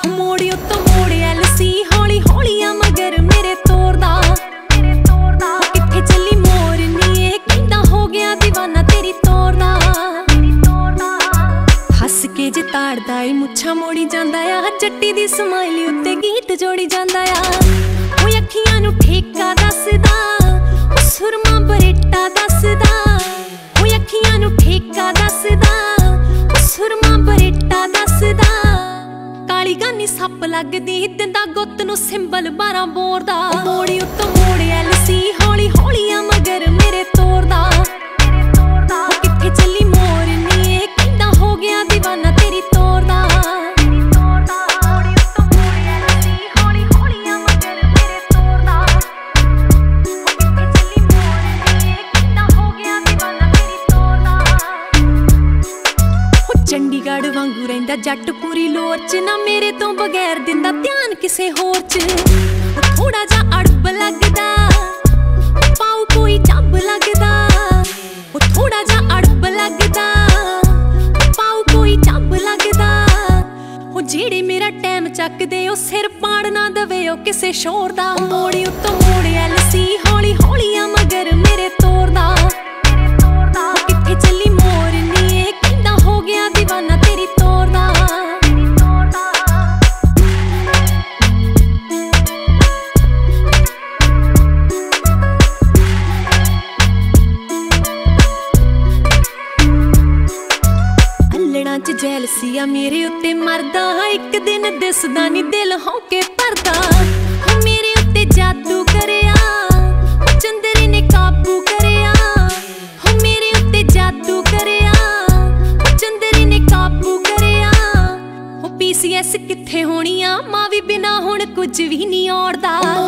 ਮੋੜੀ ਉੱਤੋਂ ਮੋੜਿਆ ਲਸੀ ਹੌਲੀ ਹੌਲੀਆਂ ਮਗਰ ਮੇਰੇ ਤੋਰਦਾ ਕਿੱਥੇ ਚੱਲੀ ਮੋਰਨੀ ਇਹ ਕਹਿੰਦਾ ਹੋ ਗਿਆ ਦੀਵਾਨਾ ਤੇਰੀ ਤੋਰਦਾ ਹੱਸ ਕੇ ਜੇ ਤਾੜਦਾ ਏ ਮੁੱਛਾਂ ਮੋੜੀ ਜਾਂਦਾ ਆ ਜੱਟੀ ਦੀ ਸਮਾਈਲੀ ਉੱਤੇ ਗੀਤ ਜੋੜੀ ਜਾਂਦਾ ਆ ਉਹ ਅੱਖੀਆਂ ਨੂੰ ਠੇਕਾ ਦੱਸਦਾ ਉਹ ਸੁਰਮਾ ਬਰੇਟਾ ਦੱਸਦਾ ਉਹ ਅੱਖੀਆਂ ਨੂੰ ਠੇਕਾ ਦੱਸਦਾ ਉਹ ਸੁਰਮਾ ਬਰੇਟਾ ਦੱਸਦਾ ਕਾਲੀ ਗਾਨੀ ਸੱਪ ਲੱਗਦੀ ਦਿੰਦਾ ਗੁੱਤ ਨੂੰ ਸਿੰਬਲ 12 ਬੋਰ ਦਾ ਮੋੜੀ ਉੱਤੋਂ ਮੋੜਿਆ ਲਸੀ ਹੌਲੀ ਹੌਲੀਆਂ ਮਗਰ ਮੇਰੇ ਤੋਰਦਾ ਕਿੱਥੇ ਚੱਲੀ ਮੋਰਨੀ ਇਹ ਕਹਿੰਦਾ ਹੋ ਗਿਆ ਦੀਵਾਨਾ ਤੇਰੀ ਤੋਰਦਾ ਮੋੜੀ ਉੱਤੋਂ ਮੋੜਿਆ ਲਸੀ ਹੌਲੀ ਹੌਲੀਆਂ ਮਗਰ ਮੇਰੇ ਤੋਰਦਾ ਕਿੱਥੇ ਚੱਲੀ ਮੋਰਨੀ ਇਹ ਕਹਿੰਦਾ ਹੋ ਗਿਆ ਦੀਵਾਨਾ ਤੇਰੀ ਤੋਰਦਾ ਚੰਡੀਗੜ੍ਹ ਵਾਂਗੂ ਰਹਿੰਦਾ ਜੱਟ ਪੂਰੀ ਲੋਰ ਚ ਨਾ ਮੇਰੇ ਤੋਂ ਬਗੈਰ ਦਿੰਦਾ ਧਿਆਨ ਕਿਸੇ ਹੋਰ ਚ ਥੋੜਾ ਜਿਹਾ ਅੜਬ ਲੱਗਦਾ ਪਾਉ ਕੋਈ ਚੱਬ ਲੱਗਦਾ ਉਹ ਥੋੜਾ ਜਿਹਾ ਅੜਬ ਲੱਗਦਾ ਪਾਉ ਕੋਈ ਚੱਬ ਲੱਗਦਾ ਉਹ ਜਿਹੜੇ ਮੇਰਾ ਟਾਈਮ ਚੱਕਦੇ ਉਹ ਸਿਰ ਪਾੜ ਨਾ ਦਵੇ ਉਹ ਕਿਸੇ ਸ਼ੋਰ ਦਾ ਮੋੜੀ ਉੱਤੋਂ ਮੋੜਿਆ ਲਸੀ ਹੌਲੀ ਹੌਲੀਆਂ ਮਗਰ ਮੇਰੇ ਤੋਰਦਾ ਕਿੱਥੇ ਚੱਲੀ ਮੋਰਨੀ ਇਹ ਕਹਿੰਦਾ ਹੋ ਗਿਆ ਦੀਵਾਨਾ ਤੇਰੀ ਤੋਰਦਾ ਅੱਲੜਾਂ ਚ ਜੈਲਸੀ ਆ ਮੇਰੇ ਉੱਤੇ ਮਰਦਾ ਇੱਕ ਦਿਨ ਦਿਸਦਾ ਨੀ ਦਿਲ ਹੌਕੇ ਭਰਦਾ ਮੇਰੇ ਉੱਤੇ ਜਾਦੂ ਕਰਿਆ ਚੰਦਰੀ ਨੇ ਕਾਬੂ ਕਰਿਆ ਮੇਰੇ ਉੱਤੇ ਜਾਦੂ ਕਰਿਆ ਚੰਦਰੀ ਨੇ ਕਾਬੂ ਕਰਿਆ ਉਹ PCS ਕਿੱਥੇ ਹੋਣੀ ਆ ਮਾਂ ਵੀ ਬਿਨਾ ਹੁਣ ਕੁਝ ਵੀ ਨਹੀਂ ਔੜਦਾ